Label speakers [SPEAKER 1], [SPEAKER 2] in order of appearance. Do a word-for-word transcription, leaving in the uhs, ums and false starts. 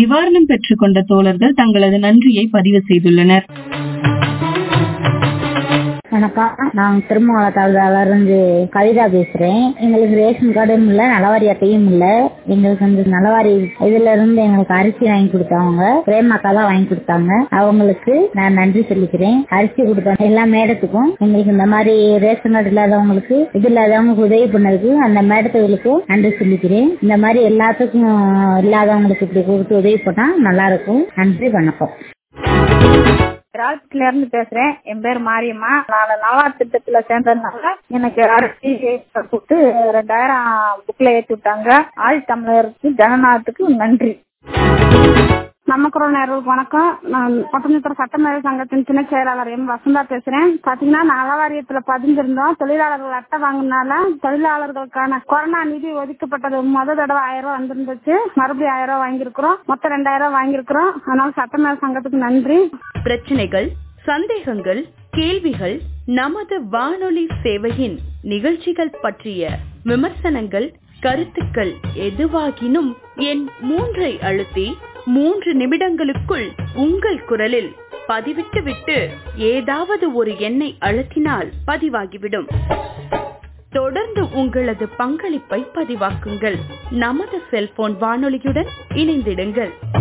[SPEAKER 1] நிவாரணம் பெற்றுக் கொண்ட தோழர்கள் தங்களது நன்றியை பதிவு செய்துள்ளனர்.
[SPEAKER 2] வணக்கம், நான் திருமங்கலத்தாளர் இருந்து கவிதா பேசுறேன். எங்களுக்கு ரேஷன் கார்டும் இல்ல, நலவாரி அட்டையும் இல்ல. எங்களுக்கு வந்து நலவாரி இதுல இருந்து எங்களுக்கு அரிசி வாங்கி கொடுத்தாங்க, பிரேமாக்கா தான் வாங்கி கொடுத்தாங்க. அவங்களுக்கு நான் நன்றி சொல்லிக்கிறேன். அரிசி கொடுத்த எல்லா மேடத்துக்கும், எங்களுக்கு இந்த மாதிரி ரேஷன் கார்டு இல்லாதவங்களுக்கு இது இல்லாதவங்களுக்கு உதவி பண்ணதுக்கு அந்த மேடத்துகளுக்கு நன்றி சொல்லிக்கிறேன். இந்த மாதிரி எல்லாத்துக்கும் இல்லாதவங்களுக்கு இப்படி கொடுத்து உதவி பண்ணா நல்லா இருக்கும். நன்றி, வணக்கம்.
[SPEAKER 3] ராஜ்ல இருந்து பேசுறேன். என் பேர் மாரியம்மா. நான் நலவாரி திட்டத்துல சேர்ந்ததுனால எனக்கு அரிசி கொடுத்து ரெண்டாயிரம் புக்ல ஏற்றி விட்டாங்க. ஆள் தமிழருக்கு ஜனநாயகத்துக்கு நன்றி. நமக்குற நேர்களுக்கு வணக்கம். நான் ஒட்டுமொத்த சட்டமேதை சங்கத்தின் துணை செயலாளர் எம் வசந்தா பேசுறேன். பாத்தீங்கன்னா நலவாரியத்துல பதிஞ்சிருந்தோம். தொழிலாளர்கள் அட்டை வாங்கினால தொழிலாளர்களுக்கான கொரோனா நிதி ஒதுக்கப்பட்டது முத தடவை ஆயிரம் ரூபாய் வந்திருந்துச்சு. மறுபடியும் ஆயிரம் ரூபாய் வாங்கியிருக்கிறோம். மொத்தம் ரெண்டாயிரம் ரூபாய் வாங்கியிருக்கிறோம். அதனால சட்டமேதை சங்கத்துக்கு நன்றி.
[SPEAKER 4] பிரச்சனைகள், சந்தேகங்கள், கேள்விகள், நமது வானொலி சேவையின் நிகழ்ச்சிகள் பற்றிய விமர்சனங்கள், கருத்துக்கள் எதுவாகினும் என் மூன்றை அழுத்தி மூன்று நிமிடங்களுக்குள் உங்கள் குரலில் பதிவிட்டு விட்டு ஏதாவது ஒரு எண்ணை அழுத்தினால் பதிவாகிவிடும். தொடர்ந்து உங்களது பங்களிப்பை பதிவாக்குங்கள். நமது செல்போன் வானொலியுடன் இணைந்திடுங்கள்.